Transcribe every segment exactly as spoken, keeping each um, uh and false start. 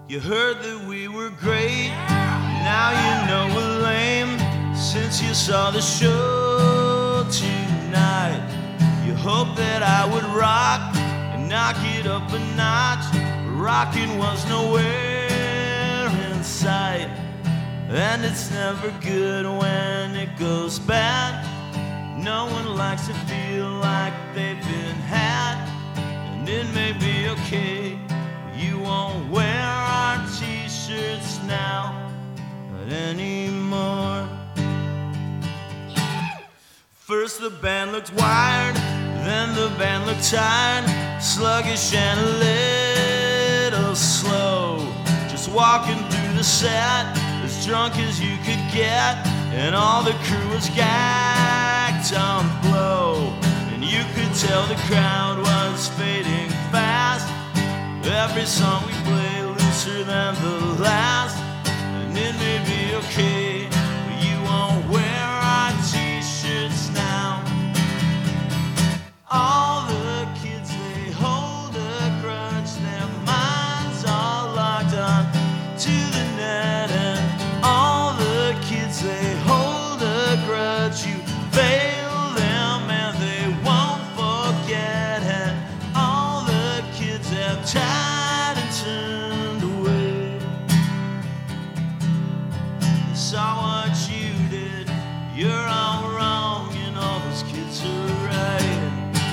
You heard that we were great, now you know we're lame. Since you saw the show tonight, you hoped that I would rock and knock it up a notch. Rocking was nowhere in sight, and it's never good when it goes bad. No one likes to feel like they've been had, and it may be okay. You won't wear our t-shirts now, not anymore. First the band looked wired, then the band looked tired, sluggish and a little slow. Just walking through the set, as drunk as you could get, and all the crew was gagged on blow. And you could tell the crowd was fading fast. Every song we play looser than the last, and it may be okay, but you won't wear our t-shirts now. All the kids, they hold a grudge, their minds all locked on to the net. And all the kids, they hold a grudge, you fail them and they won't forget. And all the kids have tried and turned away. They saw what you did, you're all wrong and all those kids are right.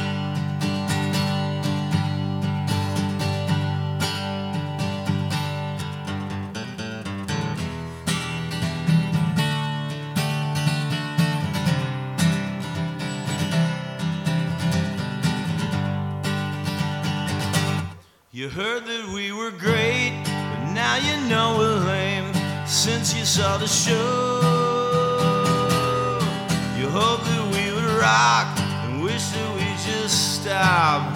You heard that we were great, but now you know we're lame. Since you saw the show, you hoped that we would rock and wish that we just stopped.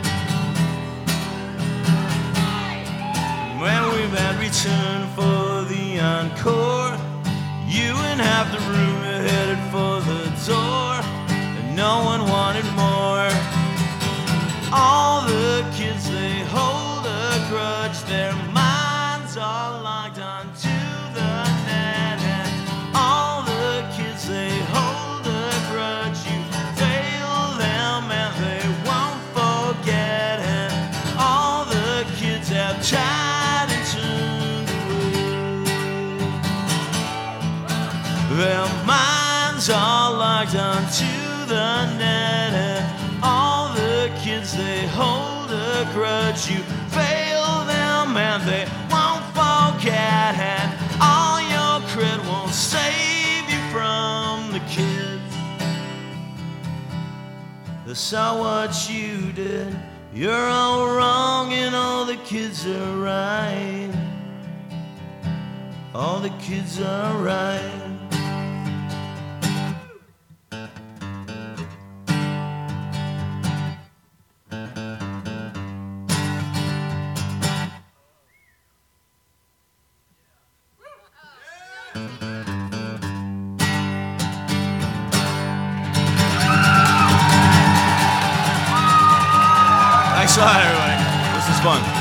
When we met return for the encore, you and half the room were headed for the door, and no one wanted more. All the kids, they hold a grudge, their minds are locked onto the net. And all the kids, they hold a grudge, you fail them and they won't forget. And all the kids have tried and turned away. Their minds are locked onto the net. And all the kids, they hold a grudge, you fail them and they won't forget. And all your cred won't save you from the kids. They saw what you did, you're all wrong and all the kids are right. All the kids are right. Thanks a lot, everybody. This is fun.